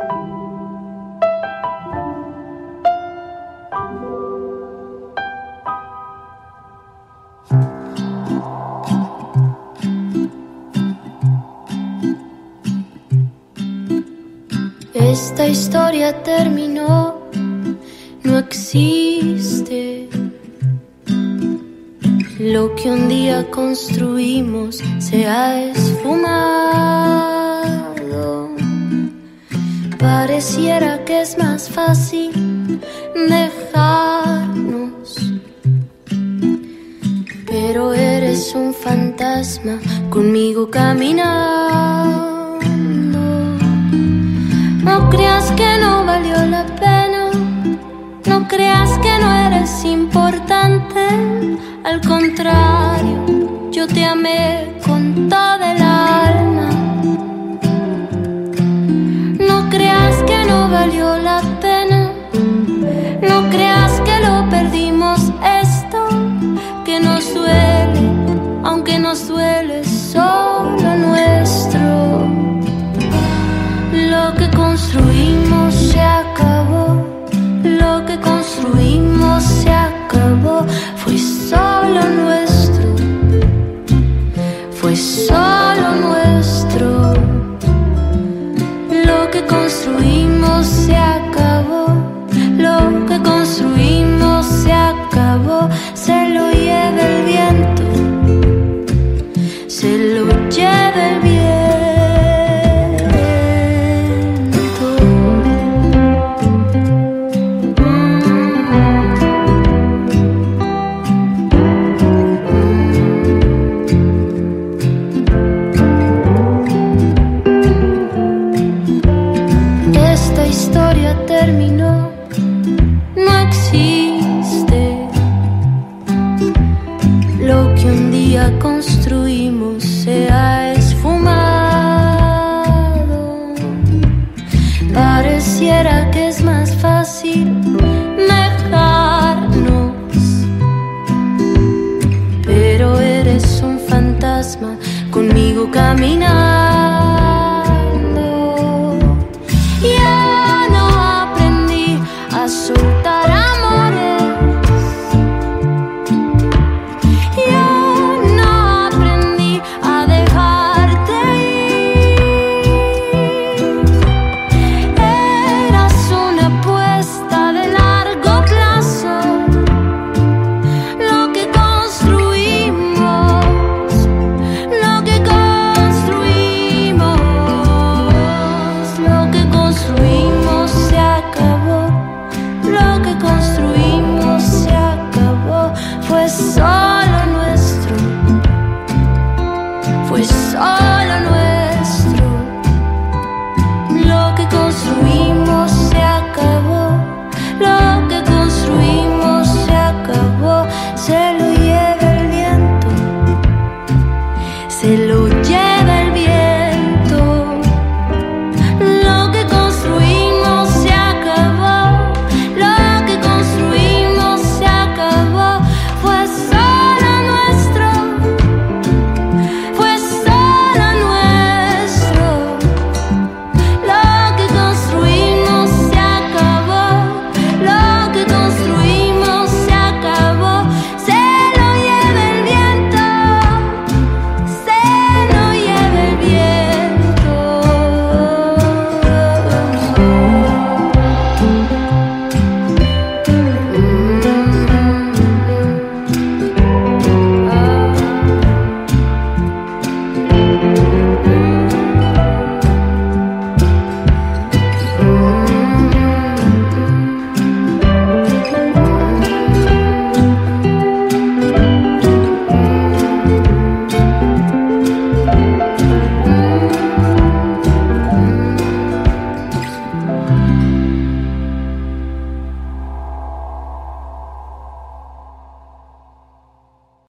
Esta historia terminó, no existe. Lo que un día construimos se ha esfumado. Pareciera que es más fácil dejarnos, pero eres un fantasma conmigo caminando. No creas que no valió la pena, no creas que no eres importante. Al contrario, yo te amé con toda el alma. No creas que no valió la pena, no creas que lo perdimos esto, que nos duele, aunque nos duele solo nuestro. Lo que construimos se acabó, lo que construimos se acabó. Fue solo nuestro, fue solo nuestro. Lo que construimos se acabó, lo que construimos se acabó. Se lo lleva el viento, se lo lleva el viento. Terminó, no existe. Lo que un día construimos se ha esfumado. Pareciera que es más fácil dejarnos, pero eres un fantasma conmigo caminando.